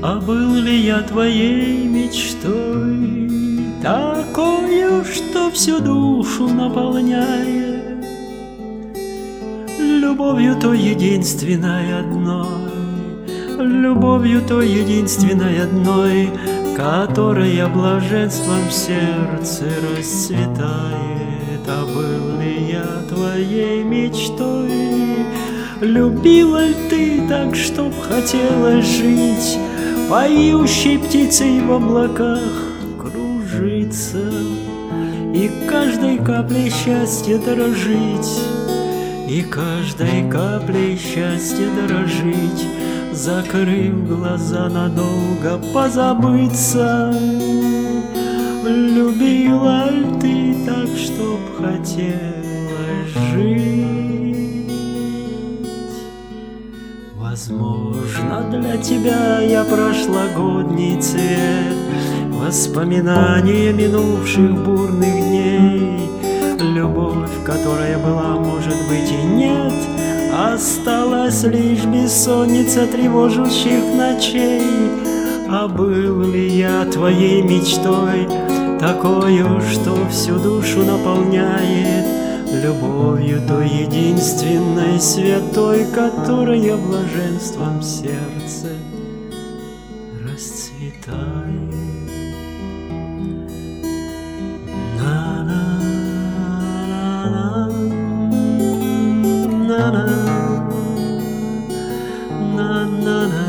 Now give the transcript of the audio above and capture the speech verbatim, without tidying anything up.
А был ли я твоей мечтой, такою, что всю душу наполняет, любовью той единственной одной, любовью той единственной одной, которая блаженством в сердце расцветает? А был ли я твоей мечтой? Любила ли ты так, чтоб хотела жить, поющей птицей в облаках кружиться и каждой каплей счастья дорожить, и каждой каплей счастья дорожить, закрыв глаза надолго позабыться? Любила ли ты так, чтоб хотела жить? Возможно, для тебя я прошлогодний цвет, воспоминания минувших бурных дней. Любовь, которая была, может быть, и нет, осталась лишь бессонница тревожащих ночей. А был ли я твоей мечтой, такою, что всю душу наполняет, любовью той единственной святой, которая блаженством в сердце расцветает? Na na na na na